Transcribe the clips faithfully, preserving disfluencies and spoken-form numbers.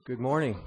Good morning.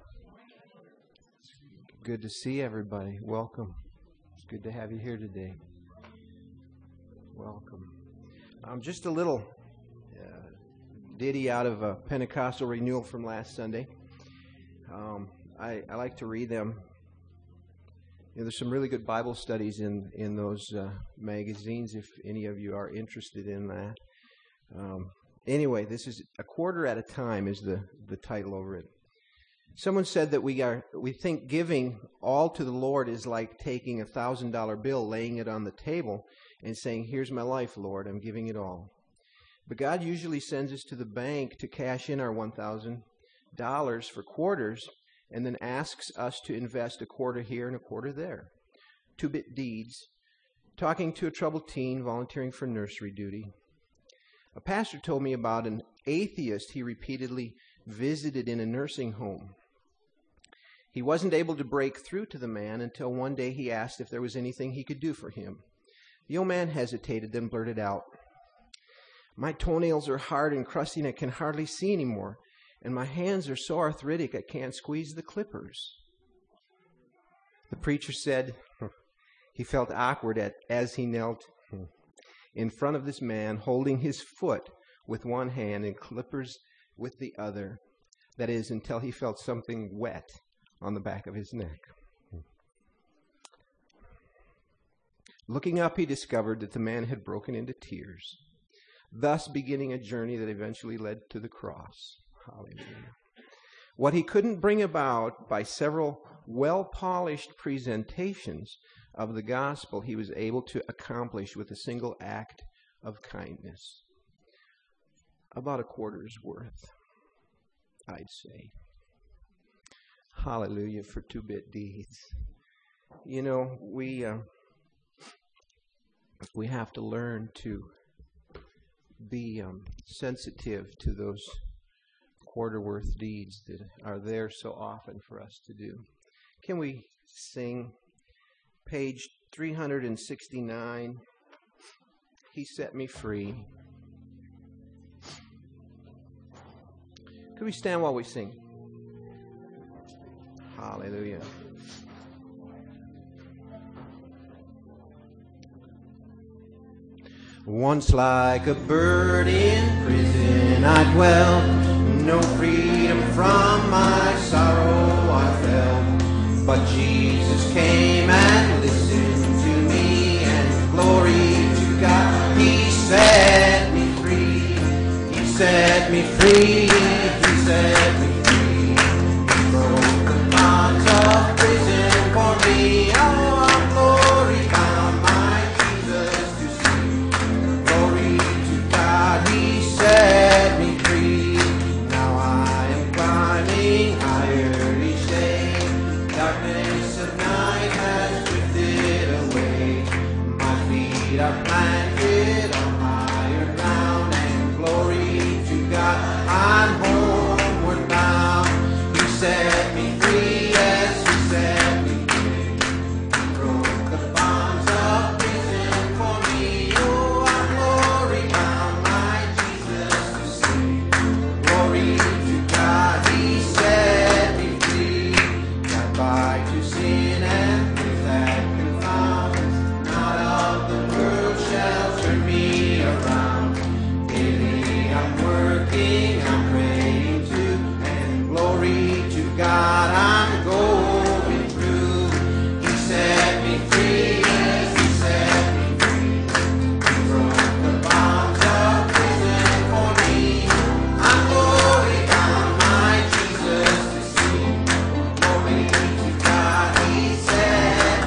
Good to see everybody. Welcome. It's good to have you here today. Welcome. Um, just a little uh, ditty out of a Pentecostal renewal from last Sunday. Um, I, I like to read them. You know, there's some really good Bible studies in, in those uh, magazines if any of you are interested in that. Um, Anyway, this is A Quarter at a Time is the, the title over it. Someone said that we are we think giving all to the Lord is like taking a thousand dollar bill, laying it on the table, and saying, "Here's my life, Lord, I'm giving it all." But God usually sends us to the bank to cash in our one thousand dollars for quarters, and then asks us to invest a quarter here and a quarter there. Two-bit deeds, talking to a troubled teen, volunteering for nursery duty. A pastor told me about an atheist he repeatedly visited in a nursing home. He wasn't able to break through to the man until one day he asked if there was anything he could do for him. The old man hesitated, then blurted out, "My toenails are hard and crusty and I can hardly see anymore, and my hands are so arthritic I can't squeeze the clippers." The preacher said he felt awkward at, as he knelt in front of this man, holding his foot with one hand and clippers with the other. That is, until he felt something wet on the back of his neck. Looking up, he discovered that the man had broken into tears, thus beginning a journey that eventually led to the cross. Hallelujah. What he couldn't bring about by several well-polished presentations of the gospel, he was able to accomplish with a single act of kindness. About a quarter's worth, I'd say. Hallelujah for two-bit deeds. You know, we uh, we have to learn to be um, sensitive to those quarter-worth deeds that are there so often for us to do. Can we sing page three hundred sixty-nine, "He Set Me Free"? Could we stand while we sing? Hallelujah. Once like a bird in prison I dwelt, no freedom from my sorrow I felt. But Jesus came and listened to me, and glory to God, He set me free. He set me free. He set me free. He broke the bonds of prison for me. Oh, I'm glory bound, my Jesus to see. Glory to God, He set me free. Now I am climbing higher each day. Darkness of night has drifted away. My feet are planted on higher ground, and glory to God, I'm homeward bound. He set me free, yes, He set me free. He broke the bonds of prison for me. Oh, I'm glory bound, my Jesus to see. Glory to God, He set me free. Got by to sin and things that confound us. Not of the world shall turn me around. Daily I'm working, I'm praying too, and glory to God I'm going through. He set me free, yes, He set me free. He broke the bonds of prison for me. I'm glory bound, my Jesus to see. Glory to God, He set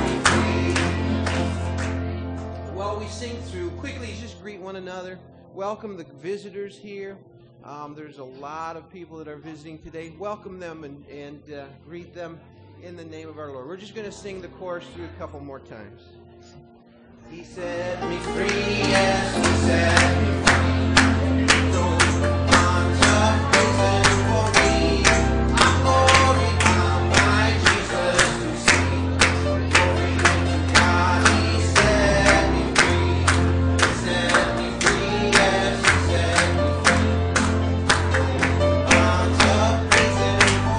me free. While we sing through, quickly just greet one another. Welcome the visitors here. Um, there's a lot of people that are visiting today. Welcome them and, and uh, greet them in the name of our Lord. We're just going to sing the chorus through a couple more times. He set me free, yes, He set me free. He broke the bonds of prison for me. I'm glory bound, my Jesus to see. Glory to God, He set me free. He set me free, yes, He set me free. Bonds of prison for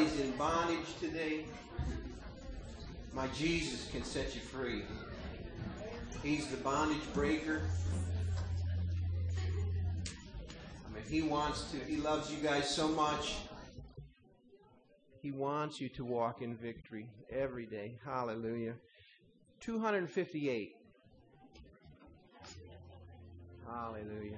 anybody's in bondage today, my Jesus can set you free. He's the bondage breaker. I mean, He wants to, He loves you guys so much. He wants you to walk in victory every day. Hallelujah. two hundred fifty-eight. Hallelujah.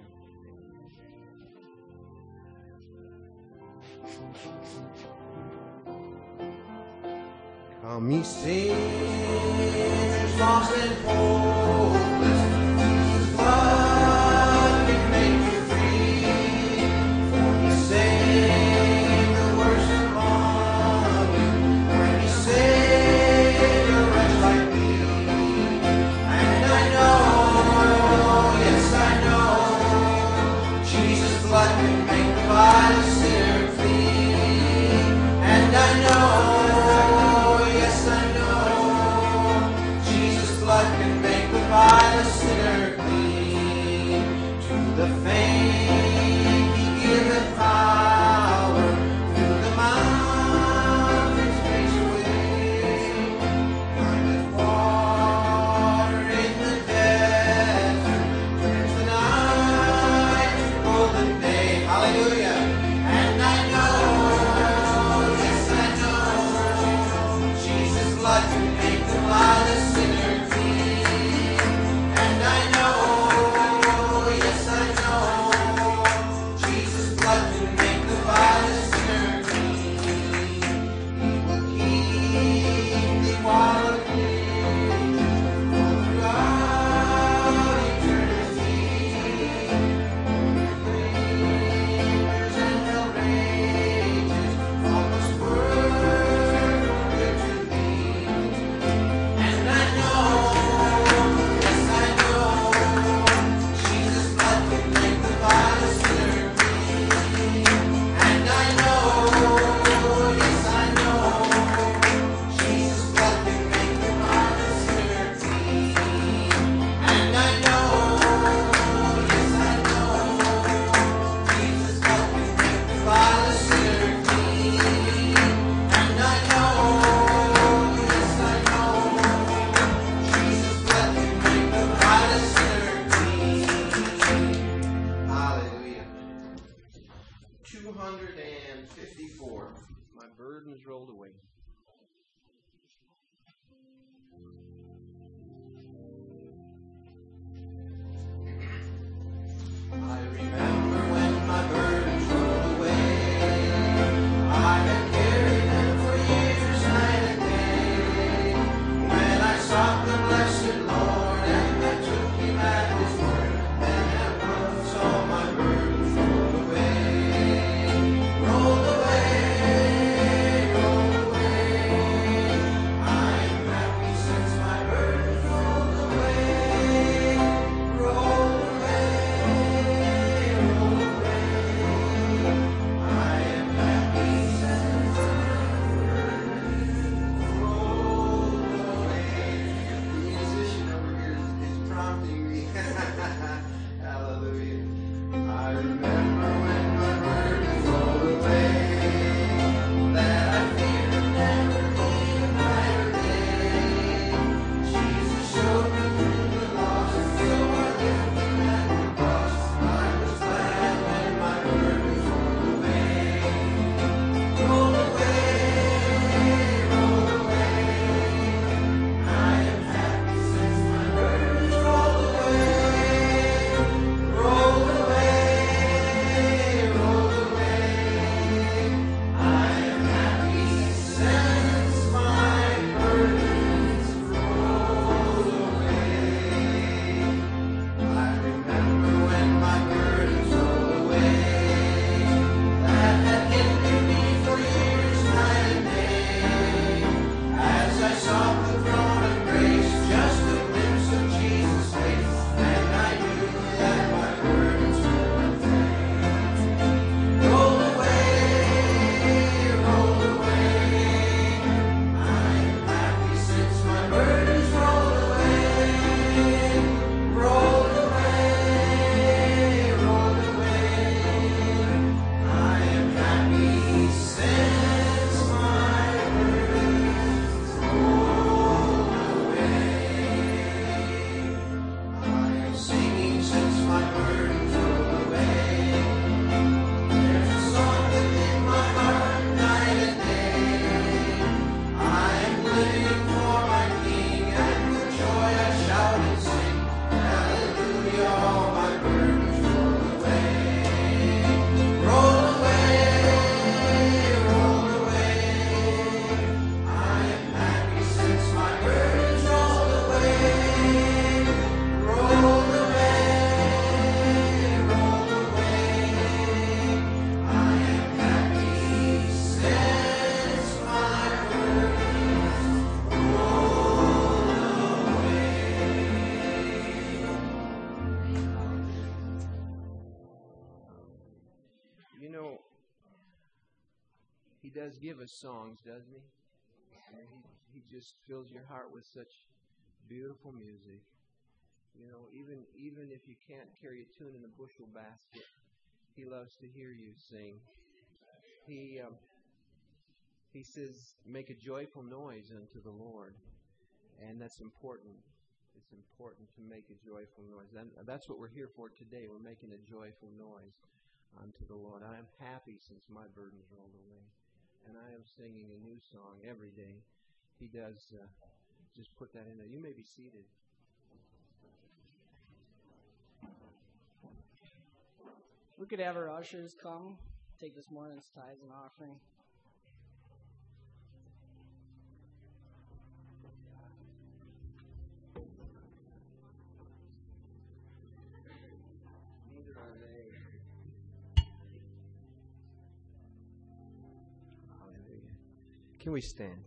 Come ye sinners, lost and hopeless, Jesus' blood can make you free. For He saved the worst among you, when He saved a wretch like me. And I know, yes I know, Jesus' blood can make the vilest sinner clean. And I know, can make the vilest sinner clean. To the faint He giveth power, through the mountains makes a way. Burneth water in the desert, turns the night to golden day. Hallelujah. And I know, yes I know, Jesus' blood can make the vilest sinner. does give us songs, doesn't He? And he, he just fills your heart with such beautiful music. You know, even even if you can't carry a tune in a bushel basket, He loves to hear you sing. He um, He says, "Make a joyful noise unto the Lord," and that's important. It's important to make a joyful noise. And that's what we're here for today. We're making a joyful noise unto the Lord. I am happy since my burdens rolled away, and I am singing a new song every day. He does uh, just put that in there. You may be seated. We could have our ushers come, take this morning's tithes and offering. Neither are they. Hallelujah. Can we stand?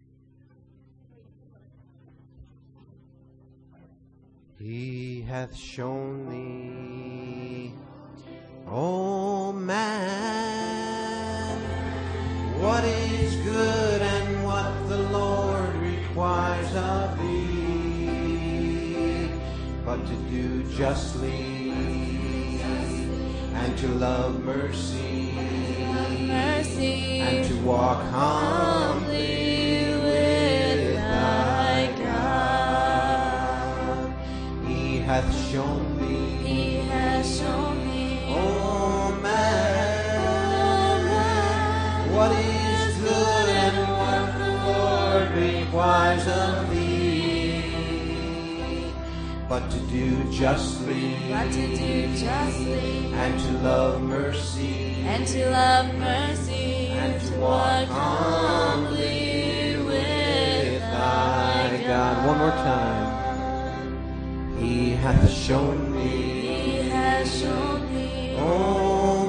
He hath shown thee, oh man, what is good and what the Lord requires of thee, but to do justly and to love mercy, mercy and to walk humbly with thy God. He hath shown thee, He has shown me, oh man, what is good and what the Lord requires of thee, but to do justly, but to do justly, and to love mercy, and to love mercy, and to walk humbly with thy God. One more time. He hath shown me, He has shown me, oh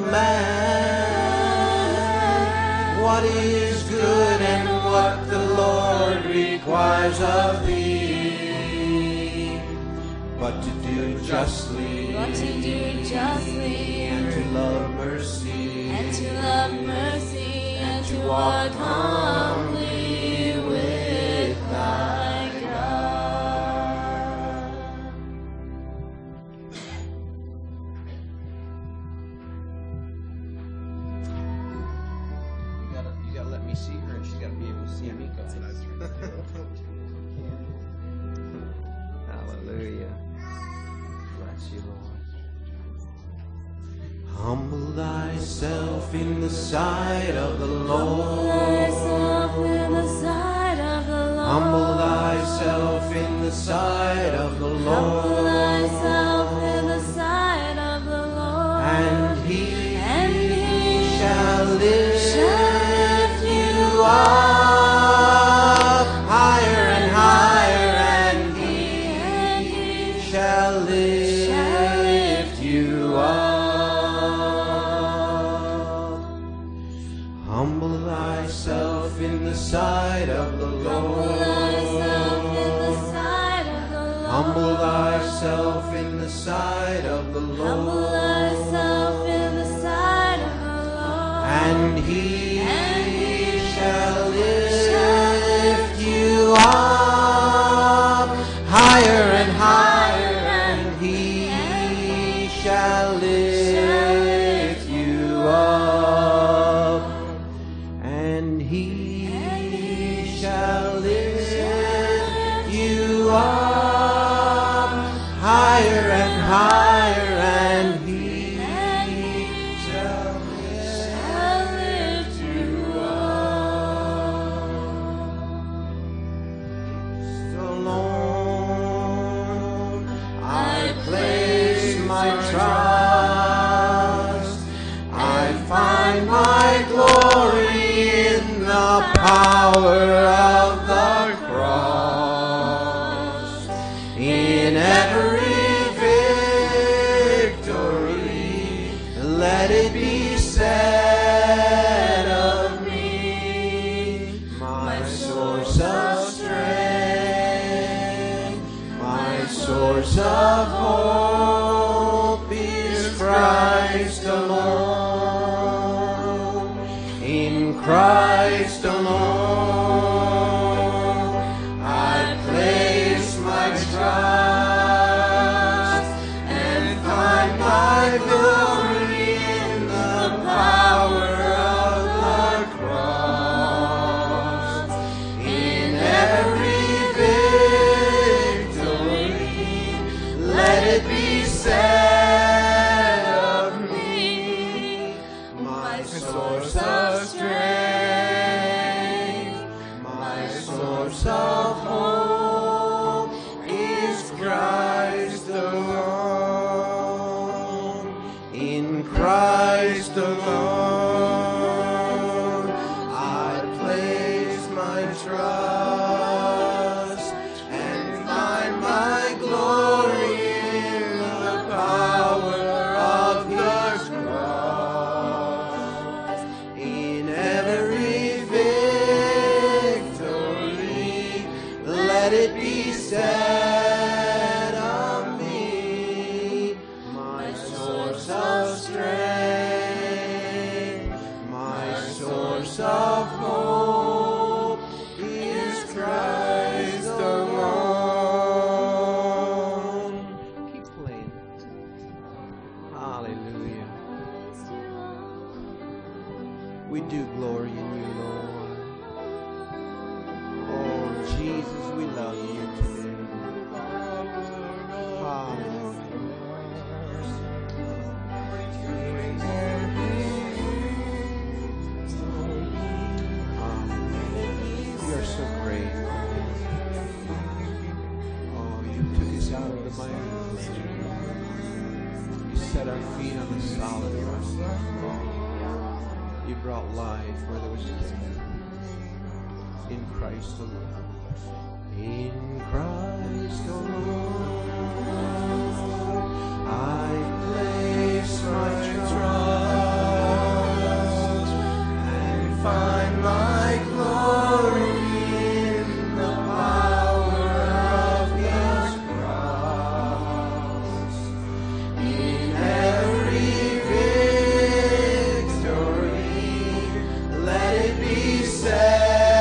man, what is good and what the Lord requires of thee, but to do justly, but to do justly, and to love mercy, and to love mercy, and to walk humbly with thy God. You gotta, you gotta let me see her, and she's gotta be able to see me, guys. Hallelujah. Bless you, Lord. Humble thyself in the sight of the Lord. Thyself in the sight of the Lord. Humble thyself in the sight of the Humble thyself Lord. in the sight of the Lord. And he, And he shall lift shall you up higher and higher, and he, and he shall lift, shall lift you up. Humble thyself in the sight of the Humble thyself in the Lord. sight of the Lord. Humble thyself in the sight of the Humble thyself in the sight of the Lord. And he, And he shall lift shall you up higher and higher, and he shall lift you up, and he shall lift you up higher and higher, and he shall shall lift you alone I place my trust. I find my glory in the power of the cross. In every victory, let it be said of me, my source of strength, my source of hope is Christ alone. In Christ let it be said of me, my source of strength, my source of hope is Christ alone. Keep playing. Hallelujah. We do glory in you, Lord. Oh, Jesus, we love you today. Hallelujah. You are so great. Oh, you took us out of the miry clay. You set our feet on the solid rock. You brought life where there was death. In Christ alone. In Christ alone, I place my trust and find my glory in the power of His cross. In every victory, let it be said,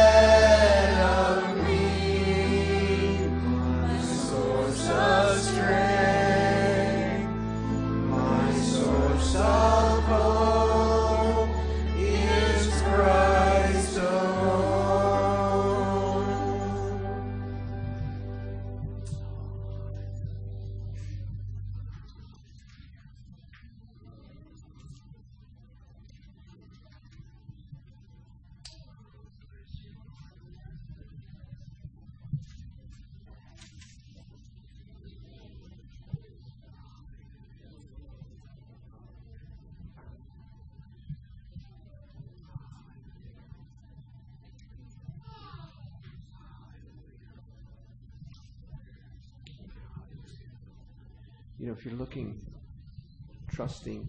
you know, if you're looking, trusting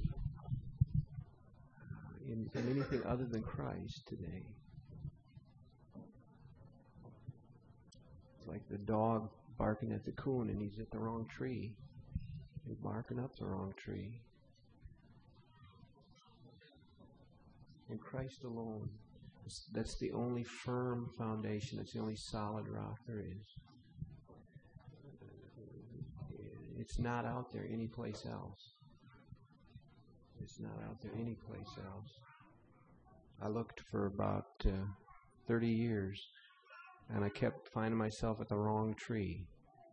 in, in anything other than Christ today, it's like the dog barking at the coon and he's at the wrong tree. He's barking up the wrong tree. In Christ alone, that's the only firm foundation. It's the only solid rock there is. It's not out there anyplace else. It's not out there anyplace else. I looked for about uh, thirty years, and I kept finding myself at the wrong tree.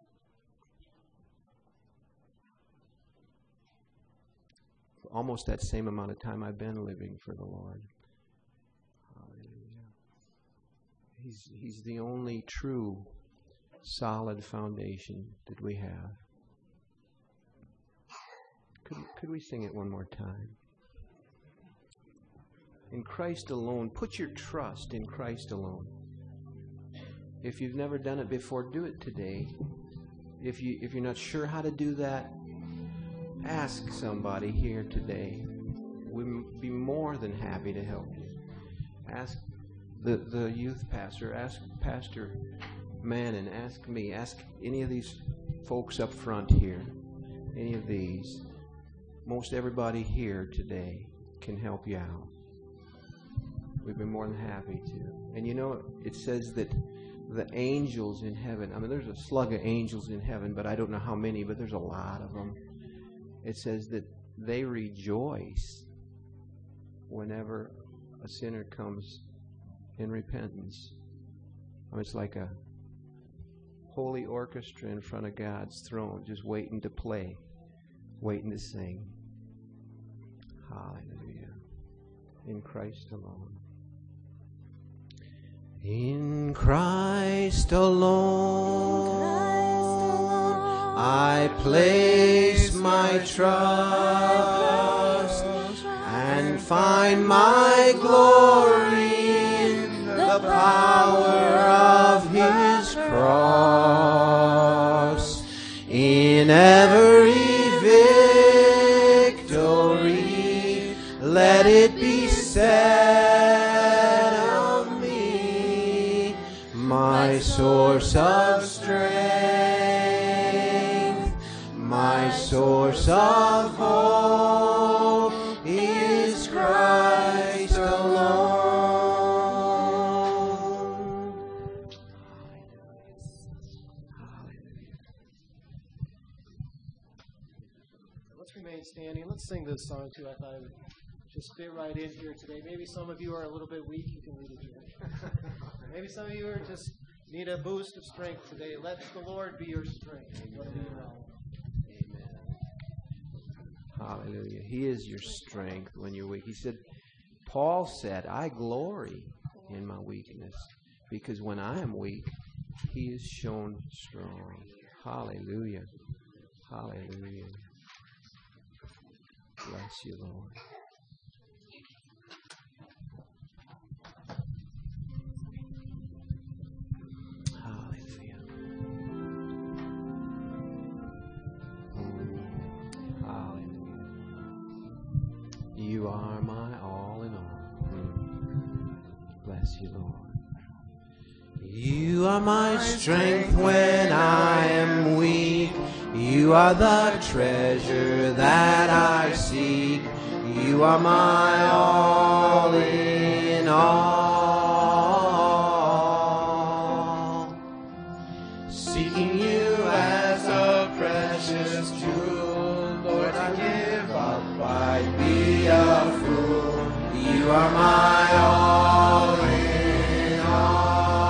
For almost that same amount of time I've been living for the Lord. Hallelujah. He's, he's the only true, solid foundation that we have. Could, could we sing it one more time? In Christ alone. Put your trust in Christ alone. If you've never done it before, do it today. If you if you're not sure how to do that, ask somebody here today. We'd be more than happy to help you. Ask the the youth pastor. Ask Pastor Mannon. Ask me. Ask any of these folks up front here. Any of these. Most everybody here today can help you out. We've been more than happy to. And you know, it says that the angels in heaven, I mean, there's a slug of angels in heaven, but I don't know how many, but there's a lot of them. It says that they rejoice whenever a sinner comes in repentance. I mean, it's like a holy orchestra in front of God's throne, just waiting to play. Waiting to sing. Hallelujah. In Christ alone. In Christ alone, I place my trust and find my glory in the power of His cross. In every victory, let it be said of me, my my source of strength, my source of hope is Christ alone. Let's remain standing. Let's sing this song too. I thought it would just fit right in here today. Maybe some of you are a little bit weak. You can lead it here. Maybe some of you are just need a boost of strength today. Let the Lord be your strength. What do you know? Hallelujah. He is your strength when you're weak. He said, Paul said, I glory in my weakness, because when I am weak, he is shown strong. Hallelujah. Hallelujah. Bless you, Lord. Hallelujah. Hallelujah. You are my all in all. Bless you, Lord. You are my strength when I am weak. You are the treasure that I seek. You are my all in all. Seeking you as a precious jewel, Lord, I give up. I'd be a fool. You are my all in all.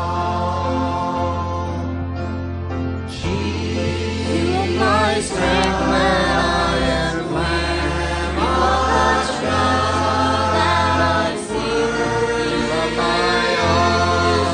My strength when I am Lamb of God that I see. You are my all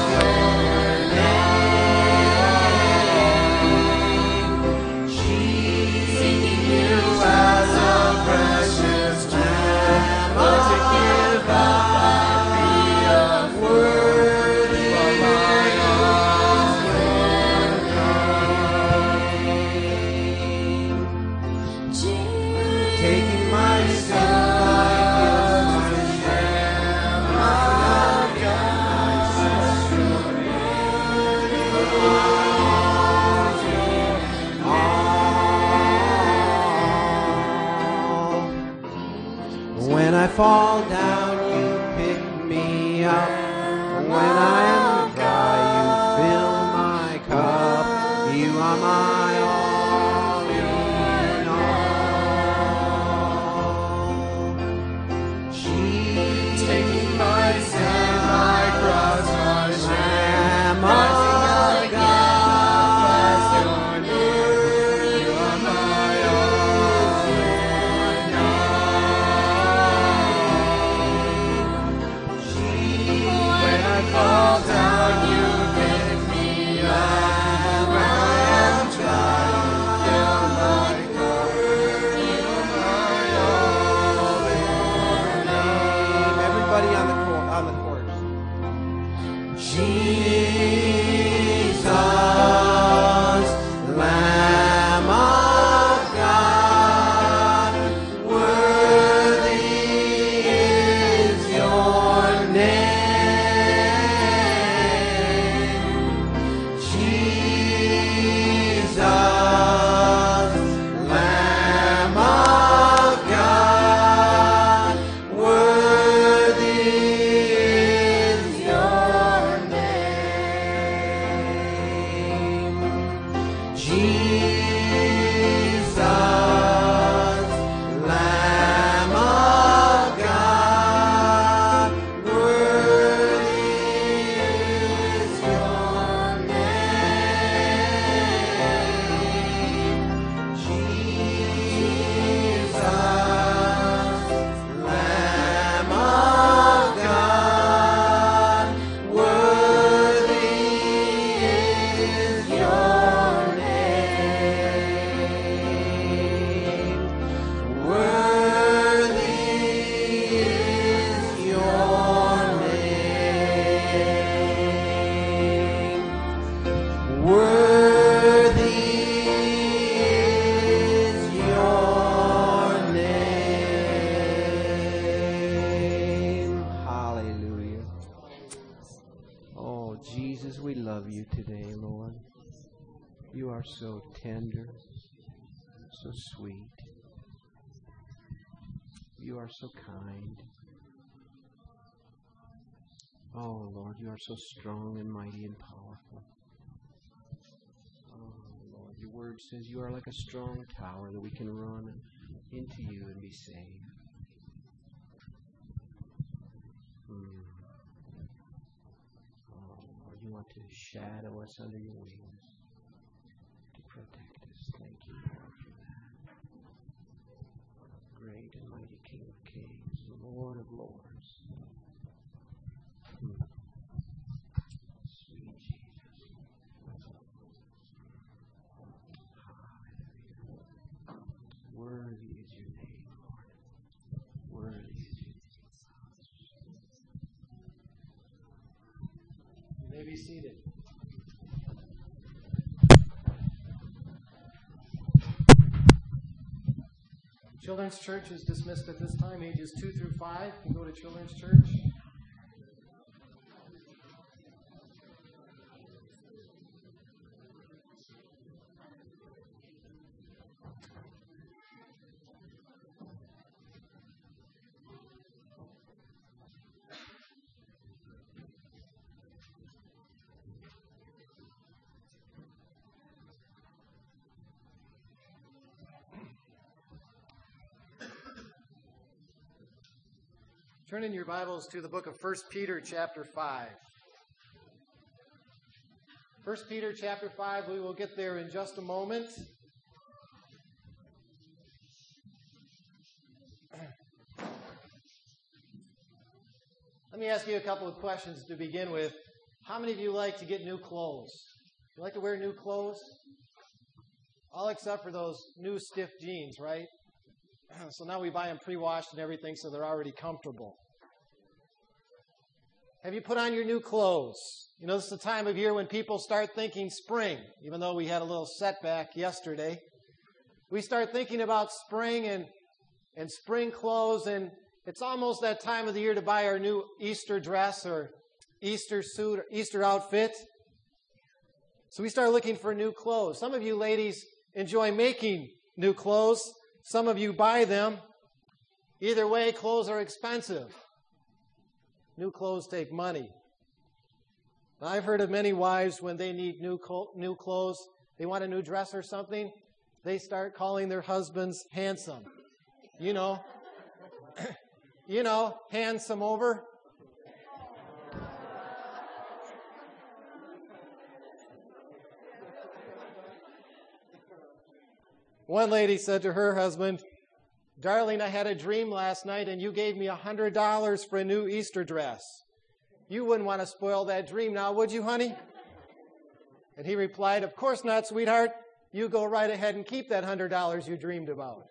in all. Seeking you as a precious lamb, but to give up I'd be a worthy. You are my all taking my sin, my guilt, my shame, my God, all. When I fall down, you pick me up. When I am dry, you fill my cup. You are my all in all. Taking my sin, my cross, my shame, rising again, bless your name. You are my all in all. When I fall down, you pick me up. When I am dry, you fill my cup. You are my all in all. Everybody on the cor- on the chorus. Jesus, Lamb of God, worthy is your name. Jesus, Lamb of God, worthy is your name. Jesus, Lamb of God, worthy is your name. Jesus, Lamb of God, worthy is your name. today, Lord. You are so tender, so sweet. You are so kind. Oh, Lord, you are so strong and mighty and powerful. Oh, Lord, your word says you are like a strong tower that we can run into you and be saved. Mm. Oh, Lord, you want to shadow us under your wings to protect us. Thank you, Lord, for that. Great and mighty King of Kings, Lord of Lords. Mm. Sweet Jesus. Hallelujah. Worthy is your name, Lord. Worthy is your name. You may be seated. Children's Church is dismissed at this time, ages two through five. You can go to Children's Church. Turn in your Bibles to the book of First Peter chapter five. First Peter chapter five, we will get there in just a moment. Let me ask you a couple of questions to begin with. How many of you like to get new clothes? You like to wear new clothes? All except for those new stiff jeans, right? So now we buy them pre-washed and everything, so they're already comfortable. Have you put on your new clothes? You know, this is the time of year when people start thinking spring, even though we had a little setback yesterday. We start thinking about spring and, and spring clothes, and it's almost that time of the year to buy our new Easter dress or Easter suit or Easter outfit. So we start looking for new clothes. Some of you ladies enjoy making new clothes. Some of you buy them. Either way, clothes are expensive. New clothes take money. Now, I've heard of many wives when they need new co- new clothes, they want a new dress or something, they start calling their husbands handsome. You know, you know, handsome over. One lady said to her husband, "Darling, I had a dream last night and you gave me one hundred dollars for a new Easter dress. You wouldn't want to spoil that dream now, would you, honey?" And he replied, "Of course not, sweetheart. You go right ahead and keep that one hundred dollars you dreamed about."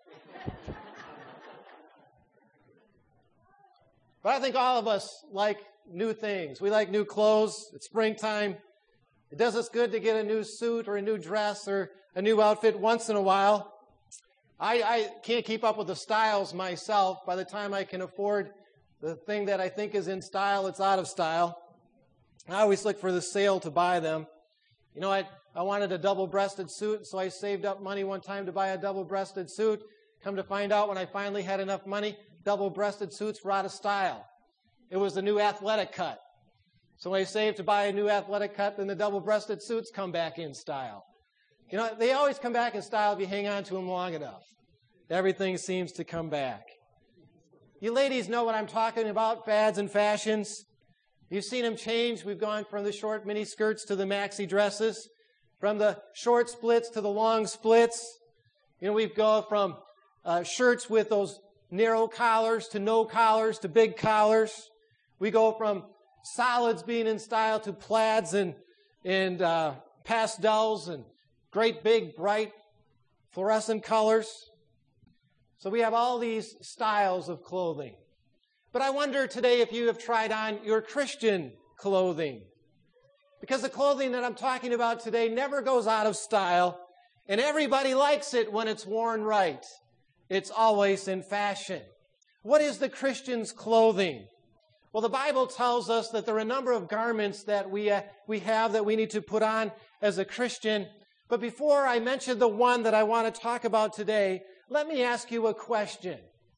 But I think all of us like new things. We like new clothes. It's springtime. It does us good to get a new suit or a new dress or a new outfit once in a while. I, I can't keep up with the styles myself. By the time I can afford the thing that I think is in style, it's out of style. I always look for the sale to buy them. You know, I, I wanted a double-breasted suit, so I saved up money one time to buy a double-breasted suit. Come to find out, when I finally had enough money, double-breasted suits were out of style. It was the new athletic cut. So when I saved to buy a new athletic cut, then the double-breasted suits come back in style. You know, they always come back in style if you hang on to them long enough. Everything seems to come back. You ladies know what I'm talking about, fads and fashions. You've seen them change. We've gone from the short mini skirts to the maxi dresses, from the short splits to the long splits. You know, we've gone from uh, shirts with those narrow collars to no collars to big collars. We go from solids being in style to plaids and, and uh, pastels and great big bright fluorescent colors. So we have all these styles of clothing. But I wonder today if you have tried on your Christian clothing. Because the clothing that I'm talking about today never goes out of style, and everybody likes it when it's worn right. It's always in fashion. What is the Christian's clothing? Well, the Bible tells us that there are a number of garments that we, uh, we have that we need to put on as a Christian. But before I mention the one that I want to talk about today, let me ask you a question.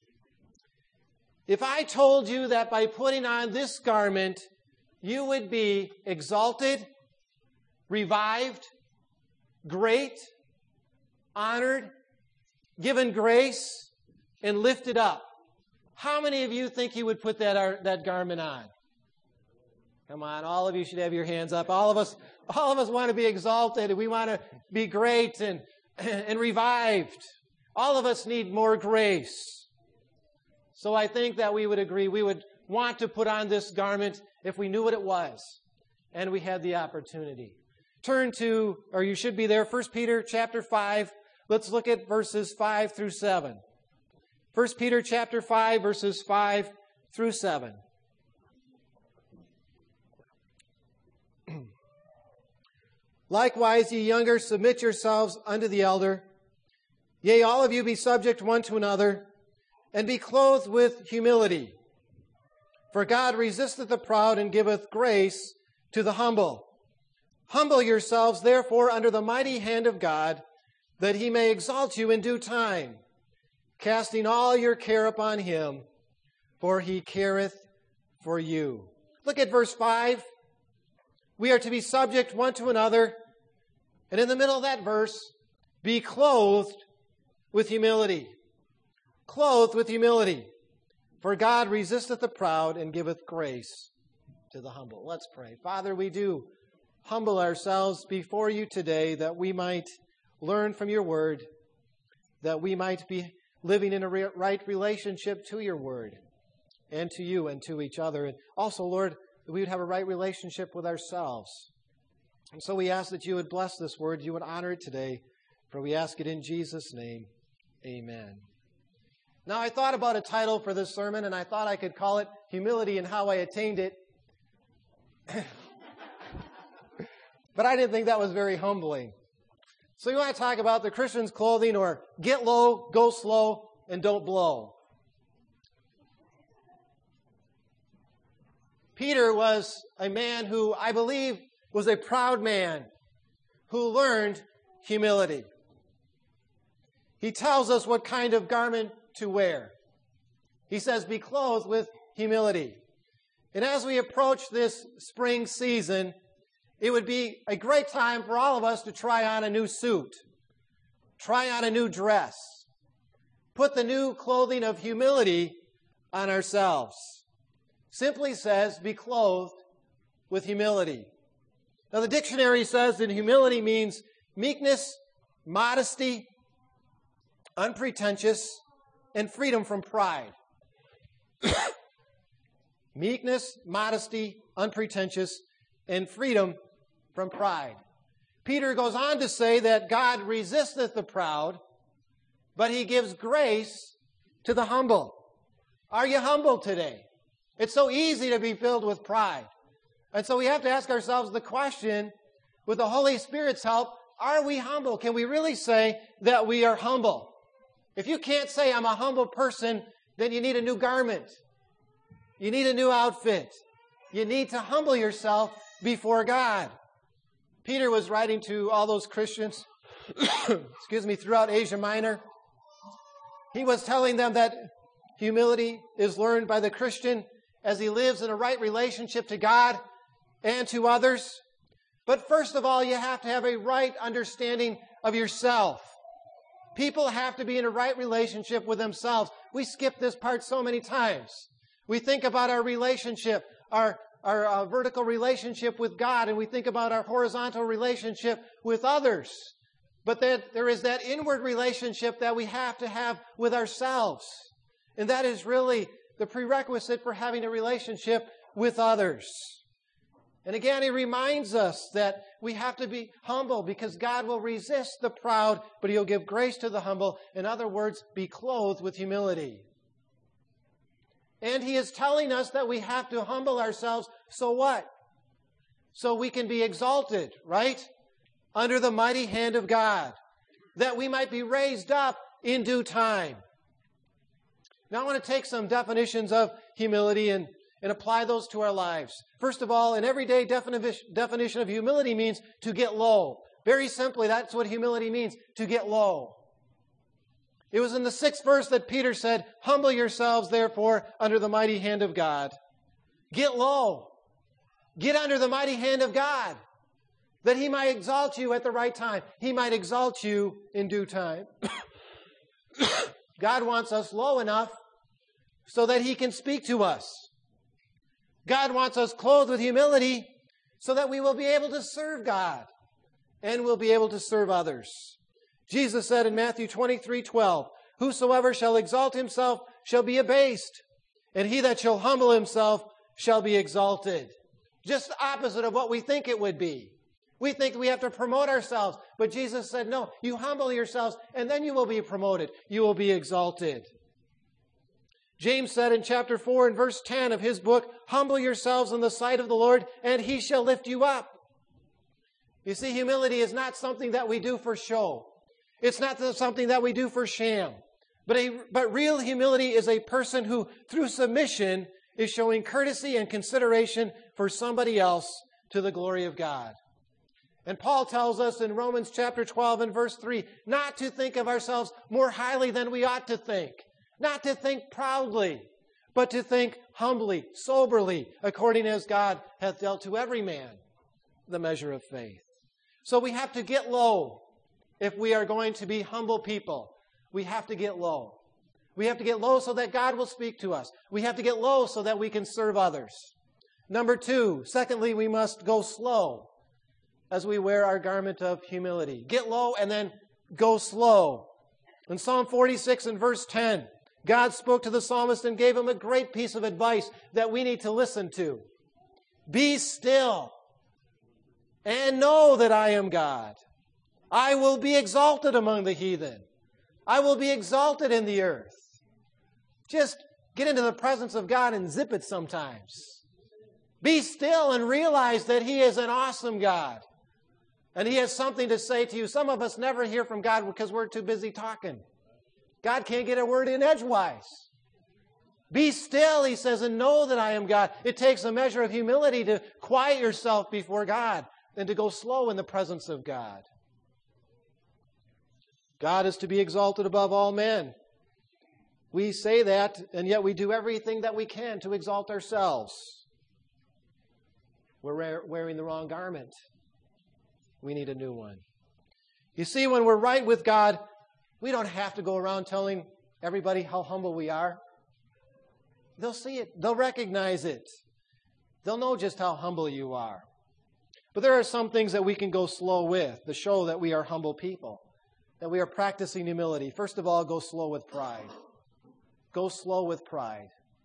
If I told you that by putting on this garment, you would be exalted, revived, great, honored, given grace, and lifted up, how many of you think you would put that, that garment on? Come on, all of you should have your hands up. All of us, all of us want to be exalted, and we want to be great and, and revived. All of us need more grace. So I think that we would agree we would want to put on this garment if we knew what it was and we had the opportunity. Turn to, or you should be there, First Peter chapter five. Let's look at verses five through seven. First Peter chapter five, verses five through seven. Likewise, ye younger, submit yourselves unto the elder. Yea, all of you be subject one to another, and be clothed with humility. For God resisteth the proud, and giveth grace to the humble. Humble yourselves, therefore, under the mighty hand of God, that he may exalt you in due time, casting all your care upon him, for he careth for you. Look at verse five. We are to be subject one to another. And in the middle of that verse, be clothed with humility. Clothed with humility. For God resisteth the proud and giveth grace to the humble. Let's pray. Father, we do humble ourselves before you today that we might learn from your word, that we might be living in a right relationship to your word and to you and to each other. And also, Lord, that we would have a right relationship with ourselves. And so we ask that you would bless this word, you would honor it today, for we ask it in Jesus' name. Amen. Now, I thought about a title for this sermon, and I thought I could call it Humility and How I Attained It. But I didn't think that was very humbling. So you want to talk about the Christian's clothing, or get low, go slow, and don't blow. Peter was a man who, I believe, was a proud man who learned humility. He tells us what kind of garment to wear. He says, be clothed with humility. And as we approach this spring season, it would be a great time for all of us to try on a new suit, try on a new dress, put the new clothing of humility on ourselves. Simply says, be clothed with humility. Now, the dictionary says that humility means meekness, modesty, unpretentious, and freedom from pride. Meekness, modesty, unpretentious, and freedom from pride. Peter goes on to say that God resisteth the proud, but he gives grace to the humble. Are you humble today? It's so easy to be filled with pride. And so we have to ask ourselves the question, with the Holy Spirit's help, are we humble? Can we really say that we are humble? If you can't say I'm a humble person, then you need a new garment. You need a new outfit. You need to humble yourself before God. Peter was writing to all those Christians, excuse me, throughout Asia Minor. He was telling them that humility is learned by the Christian as he lives in a right relationship to God and to others. But first of all, you have to have a right understanding of yourself. People have to be in a right relationship with themselves. We skip this part so many times. We think about our relationship, our, our uh, vertical relationship with God, and we think about our horizontal relationship with others. But that there is that inward relationship that we have to have with ourselves. And that is really the prerequisite for having a relationship with others. And again, he reminds us that we have to be humble because God will resist the proud, but he'll give grace to the humble. In other words, be clothed with humility. And he is telling us that we have to humble ourselves. So what? So we can be exalted, right? Under the mighty hand of God. That we might be raised up in due time. Now I want to take some definitions of humility, and, and apply those to our lives. First of all, an everyday defini- definition of humility means to get low. Very simply, that's what humility means, to get low. It was in the sixth verse that Peter said, "Humble yourselves, therefore, under the mighty hand of God." Get low. Get under the mighty hand of God, that He might exalt you at the right time. He might exalt you in due time. God wants us low enough so that He can speak to us. God wants us clothed with humility so that we will be able to serve God and will be able to serve others. Jesus said in Matthew twenty-three twelve, "Whosoever shall exalt himself shall be abased, and he that shall humble himself shall be exalted." Just the opposite of what we think it would be. We think we have to promote ourselves, but Jesus said, no, you humble yourselves, and then you will be promoted. You will be exalted. James said in chapter four and verse ten of his book, "Humble yourselves in the sight of the Lord, and He shall lift you up." You see, humility is not something that we do for show. It's not something that we do for sham. But, a, but real humility is a person who, through submission, is showing courtesy and consideration for somebody else to the glory of God. And Paul tells us in Romans chapter twelve and verse three, not to think of ourselves more highly than we ought to think. Not to think proudly, but to think humbly, soberly, according as God hath dealt to every man the measure of faith. So we have to get low if we are going to be humble people. We have to get low. We have to get low so that God will speak to us. We have to get low so that we can serve others. Number two, secondly, we must go slow as we wear our garment of humility. Get low and then go slow. In Psalm forty-six and verse ten, God spoke to the psalmist and gave him a great piece of advice that we need to listen to. Be still and know that I am God. I will be exalted among the heathen. I will be exalted in the earth. Just get into the presence of God and zip it sometimes. Be still and realize that He is an awesome God. And He has something to say to you. Some of us never hear from God because we're too busy talking. God can't get a word in edgewise. Be still, He says, and know that I am God. It takes a measure of humility to quiet yourself before God and to go slow in the presence of God. God is to be exalted above all men. We say that, and yet we do everything that we can to exalt ourselves. We're wearing the wrong garment. We need a new one. You see, when we're right with God, we don't have to go around telling everybody how humble we are. They'll see it. They'll recognize it. They'll know just how humble you are. But there are some things that we can go slow with to show that we are humble people, that we are practicing humility. First of all, go slow with pride. Go slow with pride.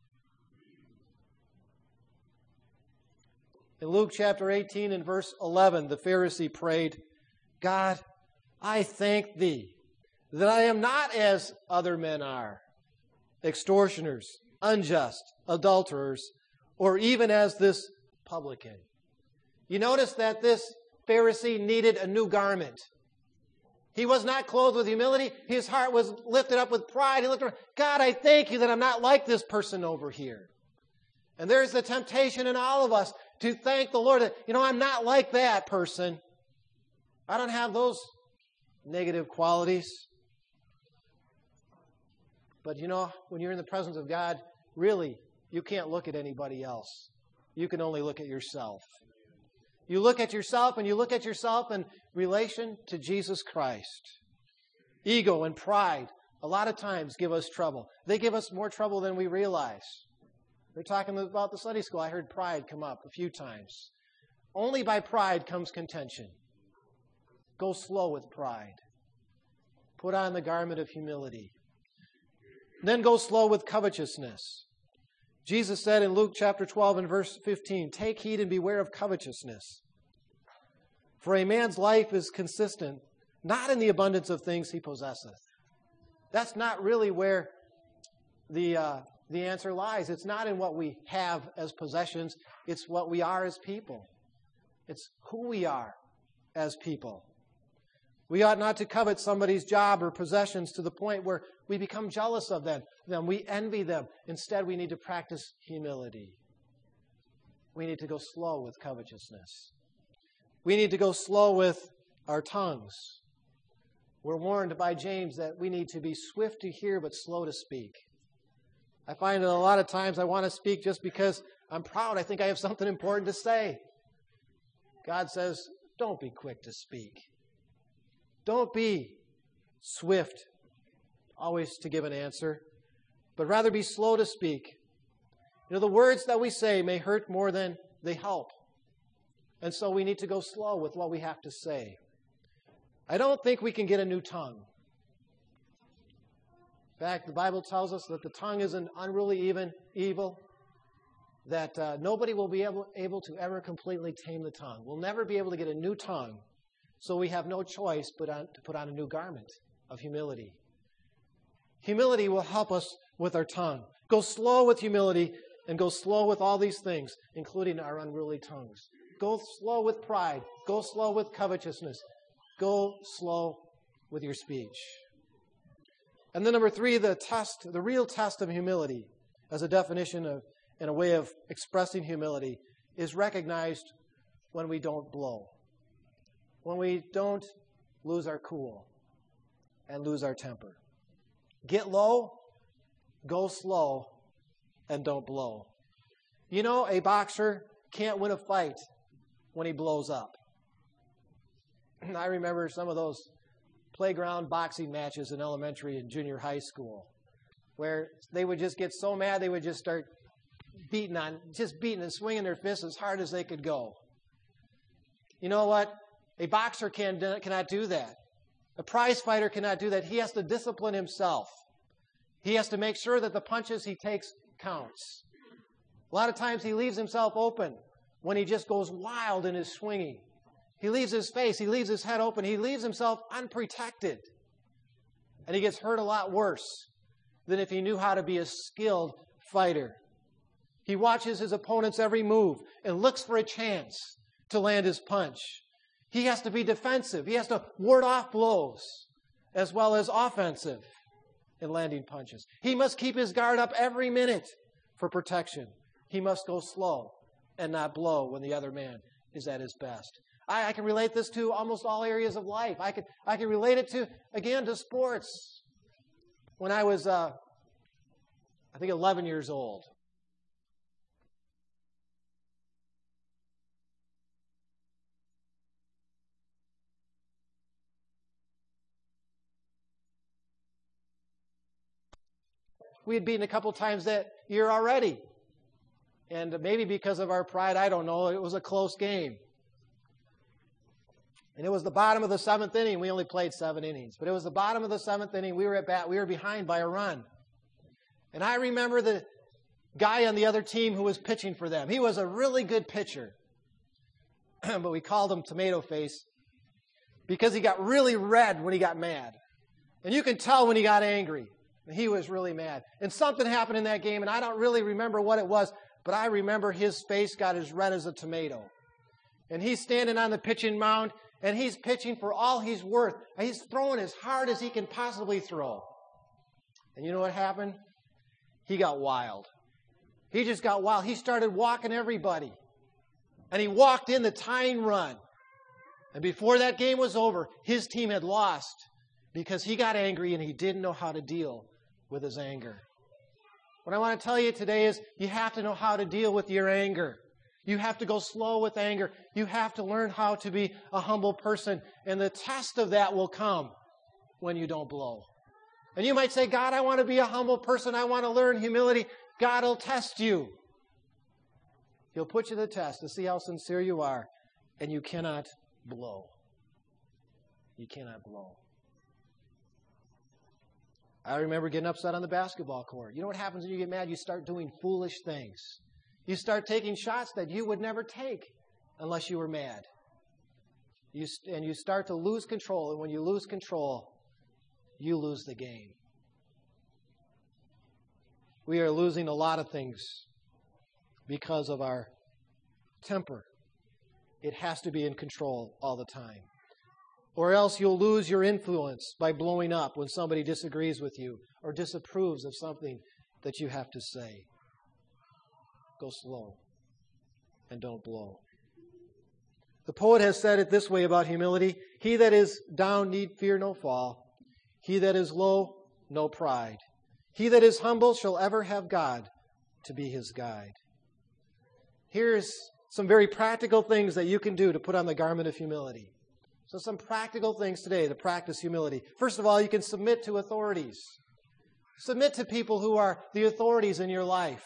In Luke chapter eighteen and verse eleven, the Pharisee prayed, "God, I thank Thee that I am not as other men are, extortioners, unjust, adulterers, or even as this publican." You notice that this Pharisee needed a new garment. He was not clothed with humility. His heart was lifted up with pride. He looked around, God, I thank You that I'm not like this person over here. And there's the temptation in all of us to thank the Lord that, you know, I'm not like that person. I don't have those negative qualities. But you know, when you're in the presence of God, really, you can't look at anybody else. You can only look at yourself. You look at yourself, and you look at yourself in relation to Jesus Christ. Ego and pride, a lot of times, give us trouble. They give us more trouble than we realize. They're talking about the Sunday school. I heard pride come up a few times. Only by pride comes contention. Go slow with pride. Put on the garment of humility. Then go slow with covetousness. Jesus said in Luke chapter twelve and verse fifteen, "Take heed and beware of covetousness. For a man's life is consistent, not in the abundance of things he possesseth." That's not really where the uh, the answer lies. It's not in what we have as possessions. It's what we are as people. It's who we are as people. We ought not to covet somebody's job or possessions to the point where we become jealous of them. Then we envy them. Instead, we need to practice humility. we need to go slow with covetousness. We need to go slow with our tongues. We're warned by James that we need to be swift to hear but slow to speak. I find that a lot of times I want to speak just because I'm proud. I think I have something important to say. God says, don't be quick to speak. Don't be swift always to give an answer, but rather be slow to speak. You know, the words that we say may hurt more than they help. And so we need to go slow with what we have to say. I don't think we can get a new tongue. In fact, the Bible tells us that the tongue is an unruly even evil, that uh, nobody will be able, able to ever completely tame the tongue. We'll never be able to get a new tongue, so we have no choice but on, to put on a new garment of humility. Humility will help us with our tongue. Go slow with humility and go slow with all these things, including our unruly tongues. Go slow with pride. Go slow with covetousness. Go slow with your speech. And then number three, the test, the real test of humility, as a definition of and a way of expressing humility, is recognized when we don't blow. When we don't lose our cool and lose our temper. Get low, go slow, and don't blow. You know, a boxer can't win a fight when he blows up. I remember some of those playground boxing matches in elementary and junior high school where they would just get so mad they would just start beating on, just beating and swinging their fists as hard as they could go. You know what? A boxer can, cannot do that. A prize fighter cannot do that. He has to discipline himself. He has to make sure that the punches he takes counts. A lot of times he leaves himself open when he just goes wild in his swinging. He leaves his face, he leaves his head open, he leaves himself unprotected. And he gets hurt a lot worse than if he knew how to be a skilled fighter. He watches his opponent's every move and looks for a chance to land his punch. He has to be defensive. He has to ward off blows as well as offensive in landing punches. He must keep his guard up every minute for protection. He must go slow and not blow when the other man is at his best. I, I can relate this to almost all areas of life. I can, I can relate it to, again, to sports. When I was, uh, I think, eleven years old, we had beaten a couple times that year already. And maybe because of our pride, I don't know, it was a close game. And it was the bottom of the seventh inning. We only played seven innings. But it was the bottom of the seventh inning. We were at bat. We were behind by a run. And I remember the guy on the other team who was pitching for them. He was a really good pitcher. But we called him Tomato Face because he got really red when he got mad. And you can tell when he got angry. He was really mad. And something happened in that game, and I don't really remember what it was, but I remember his face got as red as a tomato. And he's standing on the pitching mound, and he's pitching for all he's worth. He's throwing as hard as he can possibly throw. And you know what happened? He got wild. He just got wild. He started walking everybody. And he walked in the tying run. And before that game was over, his team had lost because he got angry and he didn't know how to deal with his anger. What I want to tell you today is you have to know how to deal with your anger. You have to go slow with anger. You have to learn how to be a humble person. And the test of that will come when you don't blow. And you might say, God, I want to be a humble person. I want to learn humility. God will test you. He'll put you to the test to see how sincere you are. And you cannot blow. You cannot blow. I remember getting upset on the basketball court. You know what happens when you get mad? You start doing foolish things. You start taking shots that you would never take unless you were mad. You, and you start to lose control. And when you lose control, you lose the game. We are losing a lot of things because of our temper. It has to be in control all the time. Or else you'll lose your influence by blowing up when somebody disagrees with you or disapproves of something that you have to say. Go slow. and don't blow. The poet has said it this way about humility: he that is down need fear no fall. He that is low, no pride. He that is humble shall ever have God to be his guide. Here's some very practical things that you can do to put on the garment of humility. So some practical things today to practice humility. First of all, you can submit to authorities. Submit to people who are the authorities in your life.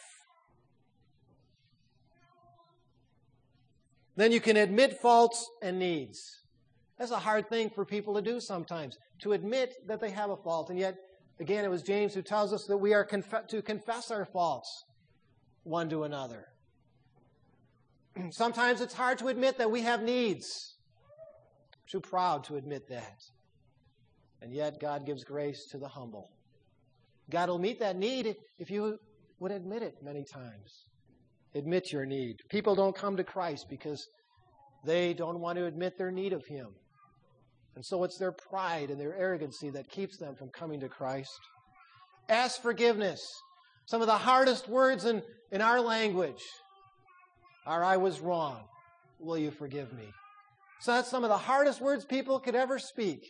Then you can admit faults and needs. That's a hard thing for people to do sometimes, to admit that they have a fault. And yet, again, it was James who tells us that we are conf- to confess our faults one to another. Sometimes it's hard to admit that we have needs. We're too proud to admit that. And yet, God gives grace to the humble. God will meet that need if you would admit it many times. Admit your need. People don't come to Christ because they don't want to admit their need of Him. And so it's their pride and their arrogancy that keeps them from coming to Christ. Ask forgiveness. Some of the hardest words in, in our language are, I was wrong. Will you forgive me? So that's some of the hardest words people could ever speak.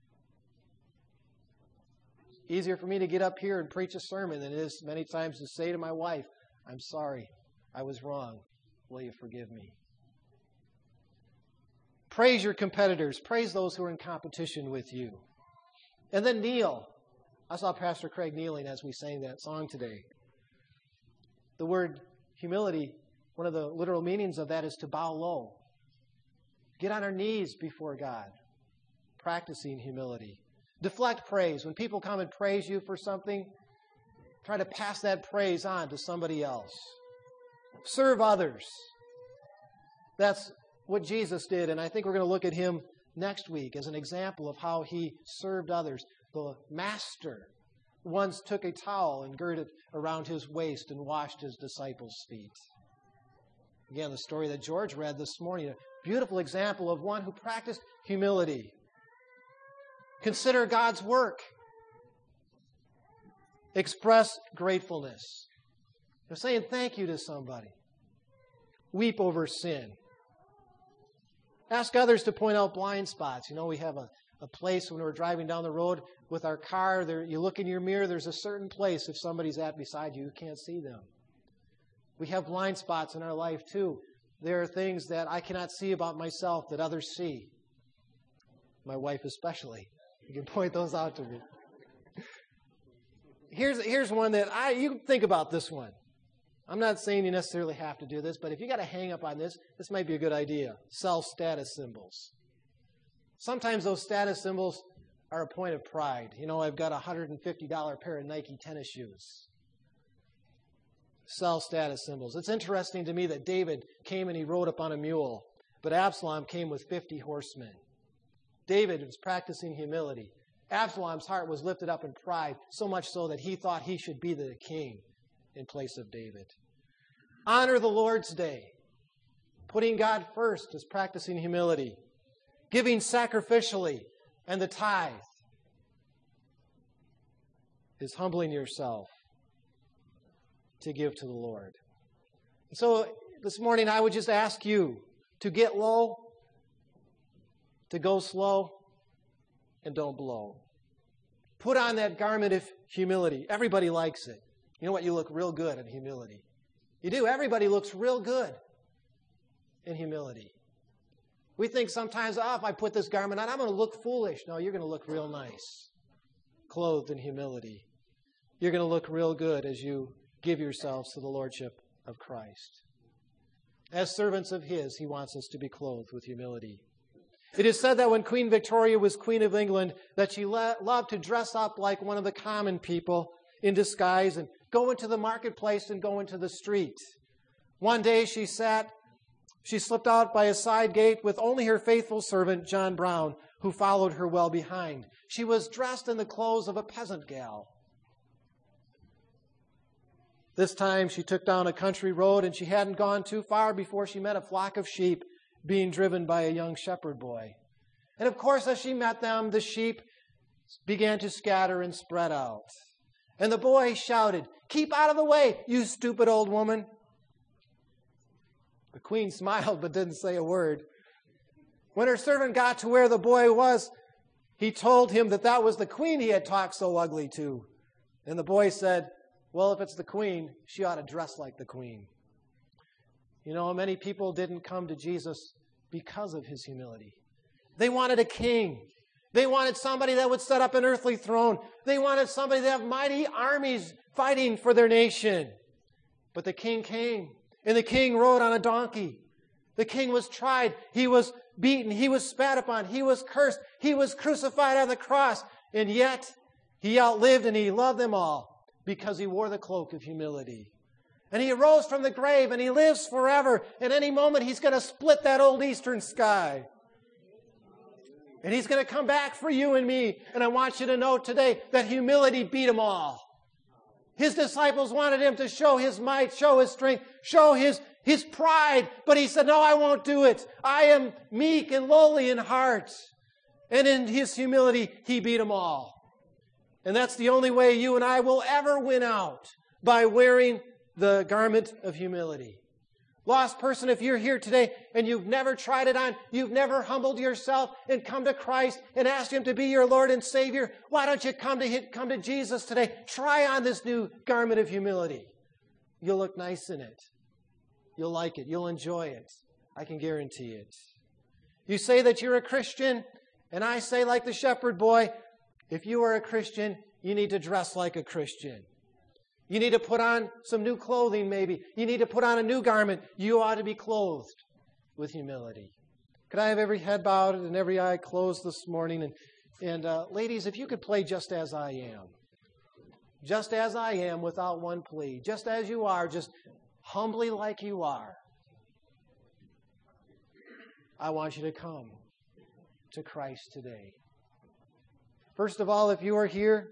Easier for me to get up here and preach a sermon than it is many times to say to my wife, I'm sorry, I was wrong. Will you forgive me? Praise your competitors. Praise those who are in competition with you. And then kneel. I saw Pastor Craig kneeling as we sang that song today. The word humility, one of the literal meanings of that is to bow low. Get on our knees before God, practicing humility. Deflect praise. When people come and praise you for something, try to pass that praise on to somebody else. Serve others. That's what Jesus did, and I think we're going to look at Him next week as an example of how He served others. The Master once took a towel and girded it around His waist and washed His disciples' feet. Again, the story that George read this morning, a beautiful example of one who practiced humility. Consider God's work. Express gratefulness. They're saying thank you to somebody. Weep over sin. Ask others to point out blind spots. You know, we have a, a place when we're driving down the road with our car. There, you look in your mirror, there's a certain place if somebody's at beside you, you can't see them. We have blind spots in our life too. There are things that I cannot see about myself that others see. My wife especially. You can point those out to me. Here's, here's one that I, you can think about this one. I'm not saying you necessarily have to do this, but if you got to hang up on this, this might be a good idea. Self-status symbols. Sometimes those status symbols are a point of pride. You know, I've got a one hundred fifty dollars pair of Nike tennis shoes. Self-status symbols. It's interesting to me that David came and he rode up on a mule, but Absalom came with fifty horsemen. David was practicing humility. Absalom's heart was lifted up in pride, so much so that he thought he should be the king in place of David. Honor the Lord's Day. Putting God first is practicing humility. Giving sacrificially and the tithe is humbling yourself to give to the Lord. So this morning I would just ask you to get low, to go slow, and don't blow. Put on that garment of humility. Everybody likes it. You know what? You look real good in humility. You do. Everybody looks real good in humility. We think sometimes, oh, if I put this garment on, I'm going to look foolish. No, you're going to look real nice, clothed in humility. You're going to look real good as you give yourselves to the Lordship of Christ. As servants of His, He wants us to be clothed with humility. It is said that when Queen Victoria was Queen of England, that she le- loved to dress up like one of the common people in disguise and go into the marketplace and go into the street. One day she sat, she slipped out by a side gate with only her faithful servant, John Brown, who followed her well behind. She was dressed in the clothes of a peasant gal. This time she took down a country road, and she hadn't gone too far before she met a flock of sheep being driven by a young shepherd boy. And of course, as she met them, the sheep began to scatter and spread out. And the boy shouted, "Keep out of the way, you stupid old woman." The queen smiled but didn't say a word. When her servant got to where the boy was, he told him that that was the queen he had talked so ugly to. And the boy said, well, if it's the queen, she ought to dress like the queen. You know, many people didn't come to Jesus because of his humility. They wanted a king. They wanted somebody that would set up an earthly throne. They wanted somebody that have mighty armies fighting for their nation. But the king came, and the king rode on a donkey. The king was tried. He was beaten. He was spat upon. He was cursed. He was crucified on the cross. And yet, he outlived and he loved them all because he wore the cloak of humility. And he arose from the grave and he lives forever. At any moment, he's going to split that old eastern sky. And he's going to come back for you and me. And I want you to know today that humility beat them all. His disciples wanted him to show his might, show his strength, show his, his pride. But he said, no, I won't do it. I am meek and lowly in heart. And in his humility, he beat them all. And that's the only way you and I will ever win out, by wearing the garment of humility. Lost person, if you're here today and you've never tried it on, you've never humbled yourself and come to Christ and asked him to be your Lord and Savior, why don't you come to him, come to Jesus today? Try on this new garment of humility. You'll look nice in it. You'll like it. You'll enjoy it. I can guarantee it. You say that you're a Christian, and I say like the shepherd boy, if you are a Christian, you need to dress like a Christian. You need to put on some new clothing maybe. You need to put on a new garment. You ought to be clothed with humility. Could I have every head bowed and every eye closed this morning? And, and uh, ladies, if you could play Just As I Am. Just as I am without one plea. Just as you are, just humbly like you are. I want you to come to Christ today. First of all, if you are here,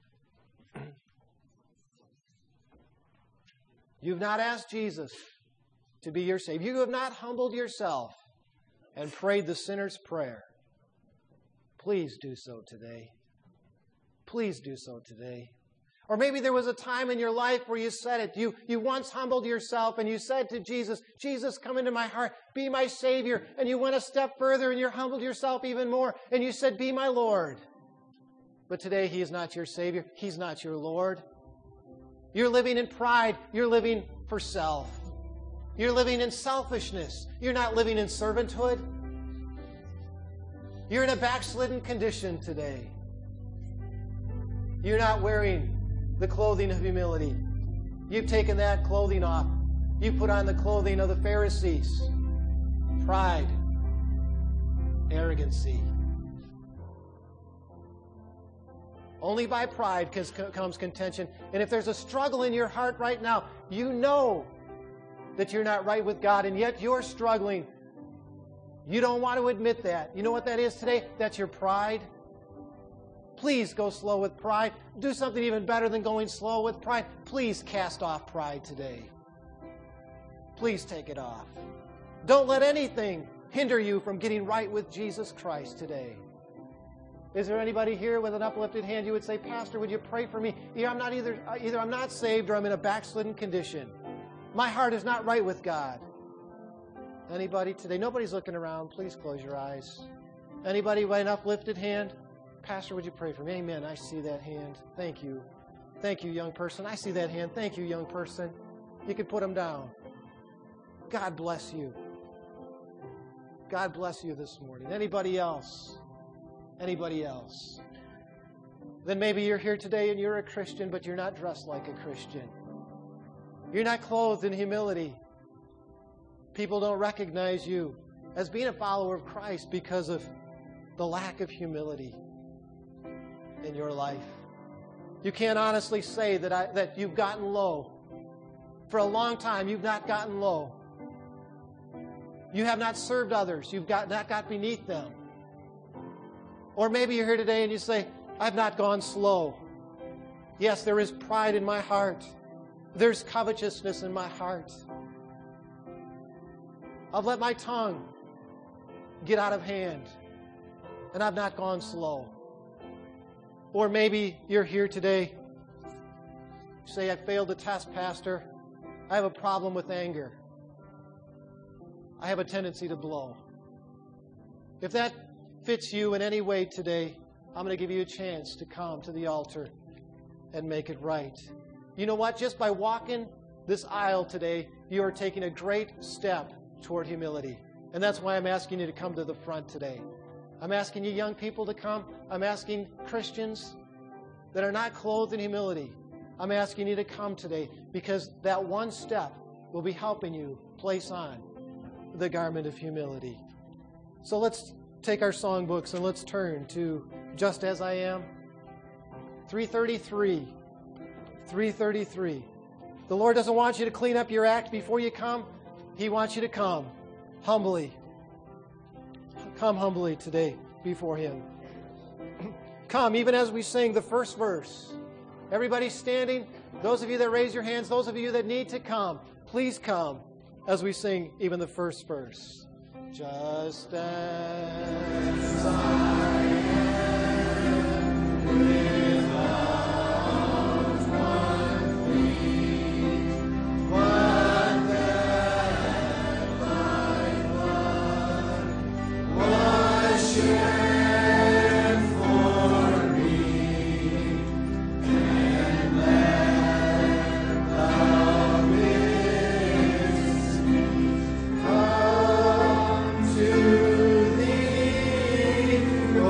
you've not asked Jesus to be your Savior. You have not humbled yourself and prayed the sinner's prayer. Please do so today. Please do so today. Or maybe there was a time in your life where you said it. You, you once humbled yourself and you said to Jesus, Jesus, come into my heart, be my Savior. And you went a step further and you humbled yourself even more. And you said, be my Lord. But today He is not your Savior. He's not your Lord. You're living in pride. You're living for self. You're living in selfishness. You're not living in servanthood. You're in a backslidden condition today. You're not wearing the clothing of humility. You've taken that clothing off. You put on the clothing of the Pharisees. Pride. Arrogancy. Only by pride comes contention. And if there's a struggle in your heart right now, you know that you're not right with God, and yet you're struggling. You don't want to admit that. You know what that is today? That's your pride. Please go slow with pride. Do something even better than going slow with pride. Please cast off pride today. Please take it off. Don't let anything hinder you from getting right with Jesus Christ today. Is there anybody here with an uplifted hand you would say, Pastor, would you pray for me? Either I'm not either, either I'm not saved or I'm in a backslidden condition. My heart is not right with God. Anybody today? Nobody's looking around. Please close your eyes. Anybody with an uplifted hand? Pastor, would you pray for me? Amen. I see that hand. Thank you. Thank you, young person. I see that hand. Thank you, young person. You can put them down. God bless you. God bless you this morning. Anybody else? Anybody else? Then maybe you're here today and you're a Christian, but you're not dressed like a Christian. You're not clothed in humility. People don't recognize you as being a follower of Christ because of the lack of humility in your life. You can't honestly say that I, that you've gotten low. For a long time, you've not gotten low. You have not served others. You've got, not got beneath them. Or maybe you're here today and you say, I've not gone slow. Yes, there is pride in my heart. There's covetousness in my heart. I've let my tongue get out of hand. And I've not gone slow. Or maybe you're here today. You say, I failed the test, Pastor. I have a problem with anger. I have a tendency to blow. If that fits you in any way today, I'm going to give you a chance to come to the altar and make it right. You know what? Just by walking this aisle today, you are taking a great step toward humility. And that's why I'm asking you to come to the front today. I'm asking you young people to come. I'm asking Christians that are not clothed in humility. I'm asking you to come today because that one step will be helping you place on the garment of humility. So let's take our songbooks and let's turn to Just As I Am. three thirty-three. three thirty-three. The Lord doesn't want you to clean up your act before you come. He wants you to come humbly. Come humbly today before Him. Come, even as we sing the first verse. Everybody standing. Those of you that raise your hands, those of you that need to come, please come as we sing even the first verse. Just as I am without one plea, but that thy blood was shed for me, and that thou bidst me come to thee, O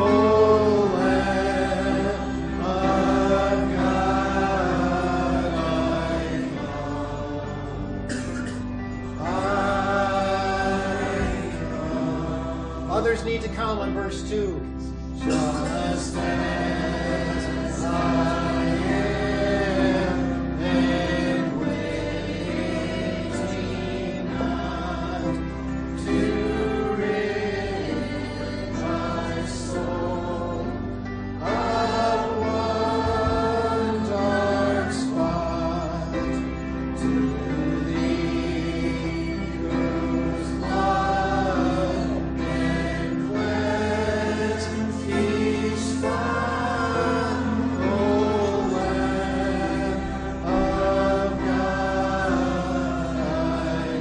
Lamb of God, I come. Others need to come on verse two. Just as I am, and waiting not to rid my soul of one dark spot, to thee whose blood can cleanse each spot, O Lamb of God, I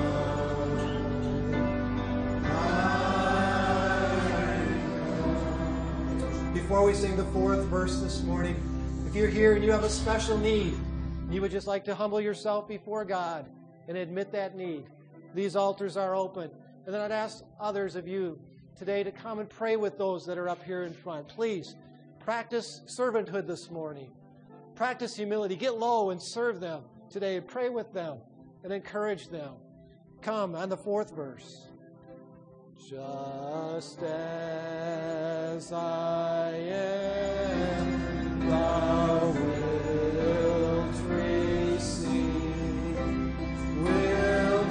come. Before we sing the fourth verse this morning, if you're here and you have a special need, you would just like to humble yourself before God and admit that need, these altars are open. And then I'd ask others of you today to come and pray with those that are up here in front. Please practice servanthood this morning. Practice humility. Get low and serve them today and pray with them and encourage them. Come on the fourth verse. Just as I am, thou wilt receive, wilt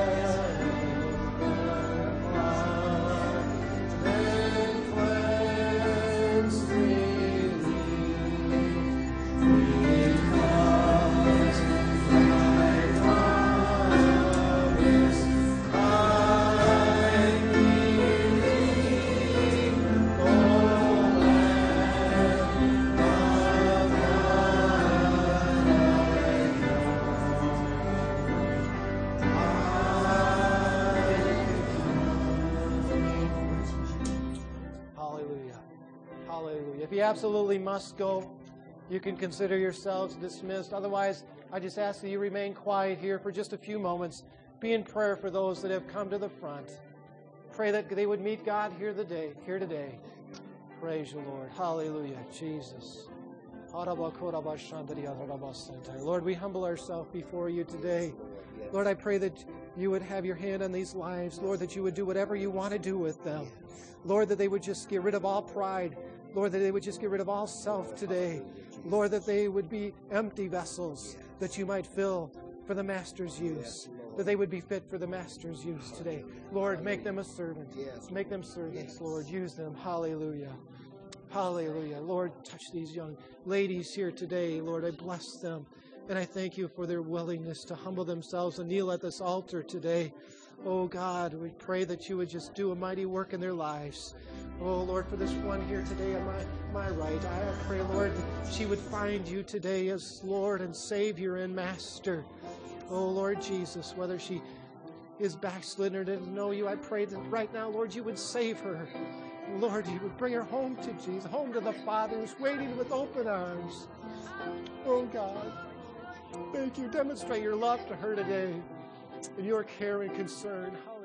welcome, and cleanse freely, because thy promise I believe, O Lamb of Hallelujah. Hallelujah. If you absolutely must go, you can consider yourselves dismissed. Otherwise, I just ask that you remain quiet here for just a few moments. Be in prayer for those that have come to the front. Pray that they would meet God here today. Here today. Praise you, Lord. Hallelujah. Jesus. Lord, we humble ourselves before you today. Lord, I pray that you would have your hand on these lives. Lord, that you would do whatever you want to do with them. Lord, that they would just get rid of all pride. Lord, that they would just get rid of all self today. Lord, that they would be empty vessels that you might fill for the Master's use. That they would be fit for the Master's use today. Lord, make them a servant. Make them servants, Lord. Use them. Hallelujah. Hallelujah. Lord, touch these young ladies here today. Lord, I bless them. And I thank you for their willingness to humble themselves and kneel at this altar today. Oh God, we pray that you would just do a mighty work in their lives. Oh Lord, for this one here today on my, my right, I pray, Lord, that she would find you today as Lord and Savior and Master. Oh Lord Jesus, whether she is backslidden or didn't know you, I pray that right now, Lord, you would save her. Lord, you would bring her home to Jesus, home to the Father who's waiting with open arms. Oh, God, thank you. Demonstrate your love to her today and your care and concern.